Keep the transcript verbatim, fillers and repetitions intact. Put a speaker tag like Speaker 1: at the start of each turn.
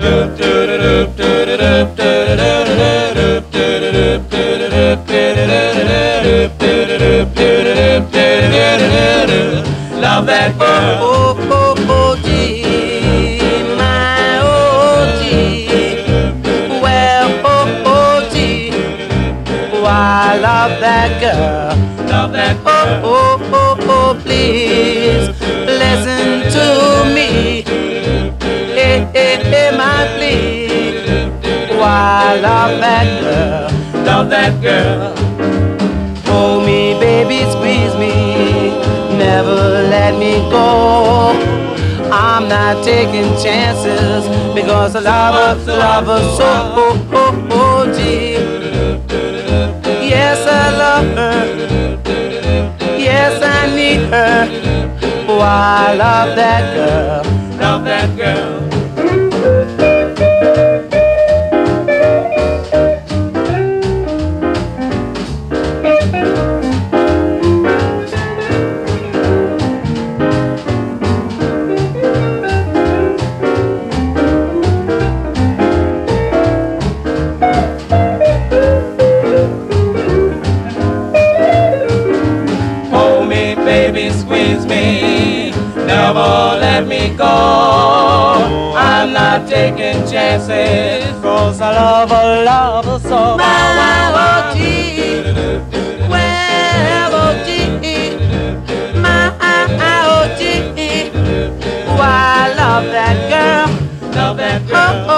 Speaker 1: Love that girl.
Speaker 2: Oh, oh, oh, oh, gee, my oh, gee. Well, oh, oh, gee. Oh, I love that girl.
Speaker 1: Love that
Speaker 2: Oh,
Speaker 1: girl.
Speaker 2: oh, oh, oh, please listen to me. Hey, hey, hey, my plea. Oh, I love that girl.
Speaker 1: Love that girl.
Speaker 2: Hold me, baby, squeeze me. Never let me go. I'm not taking chances because I love her, love her so. Oh, oh, oh, gee. Yes, I love her. Yes, I need her. Oh, I love that girl.
Speaker 1: Love that girl. Baby, squeeze me, never let me go. I'm not taking chances, cause I love her, love her so.
Speaker 2: My O G, well O G, my O G. Oh, I love that girl.
Speaker 1: Love that girl.
Speaker 2: Oh,